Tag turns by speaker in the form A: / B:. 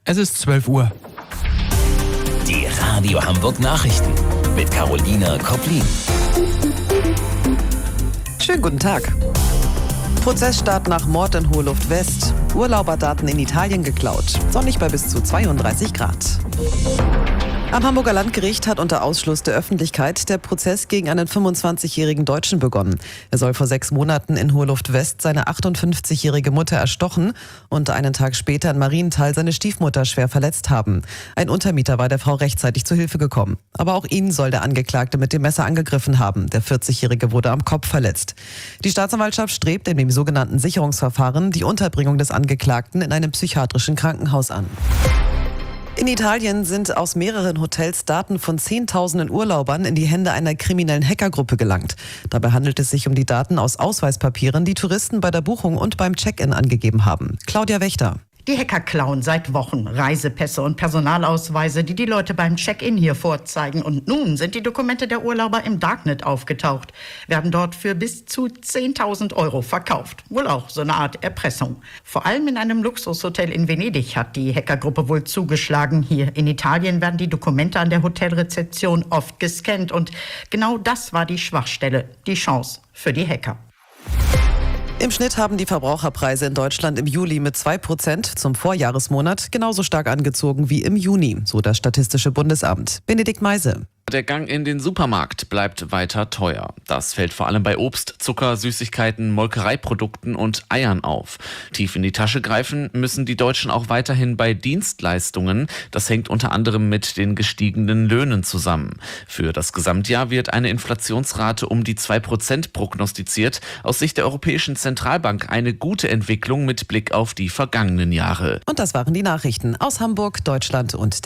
A: Es ist 12 Uhr.
B: Die Radio Hamburg Nachrichten mit Carolina Koplin.
C: Schönen guten Tag. Prozessstart nach Mord in Hoheluft West. Urlauberdaten in Italien geklaut. Sonnig bei bis zu 32 Grad. Am Hamburger Landgericht hat unter Ausschluss der Öffentlichkeit der Prozess gegen einen 25-jährigen Deutschen begonnen. Er soll vor 6 Monaten in Hoheluft West seine 58-jährige Mutter erstochen und einen Tag später in Marienthal seine Stiefmutter schwer verletzt haben. Ein Untermieter war der Frau rechtzeitig zu Hilfe gekommen. Aber auch ihn soll der Angeklagte mit dem Messer angegriffen haben. Der 40-jährige wurde am Kopf verletzt. Die Staatsanwaltschaft strebt in dem sogenannten Sicherungsverfahren die Unterbringung des Angeklagten in einem psychiatrischen Krankenhaus an. In Italien sind aus mehreren Hotels Daten von Zehntausenden Urlaubern in die Hände einer kriminellen Hackergruppe gelangt. Dabei handelt es sich um die Daten aus Ausweispapieren, die Touristen bei der Buchung und beim Check-in angegeben haben. Claudia Wächter.
D: Die Hacker klauen seit Wochen Reisepässe und Personalausweise, die Leute beim Check-in hier vorzeigen. Und nun sind die Dokumente der Urlauber im Darknet aufgetaucht, werden dort für bis zu 10.000 € verkauft. Wohl auch so eine Art Erpressung. Vor allem in einem Luxushotel in Venedig hat die Hackergruppe wohl zugeschlagen. Hier in Italien werden die Dokumente an der Hotelrezeption oft gescannt. Und genau das war die Schwachstelle, die Chance für die Hacker.
C: Im Schnitt haben die Verbraucherpreise in Deutschland im Juli mit 2% zum Vorjahresmonat genauso stark angezogen wie im Juni, so das Statistische Bundesamt. Benedikt Meise.
E: Der Gang in den Supermarkt bleibt weiter teuer. Das fällt vor allem bei Obst, Zucker, Süßigkeiten, Molkereiprodukten und Eiern auf. Tief in die Tasche greifen müssen die Deutschen auch weiterhin bei Dienstleistungen. Das hängt unter anderem mit den gestiegenen Löhnen zusammen. Für das Gesamtjahr wird eine Inflationsrate um die 2% prognostiziert. Aus Sicht der Europäischen Zentralbank eine gute Entwicklung mit Blick auf die vergangenen Jahre.
C: Und das waren die Nachrichten aus Hamburg, Deutschland und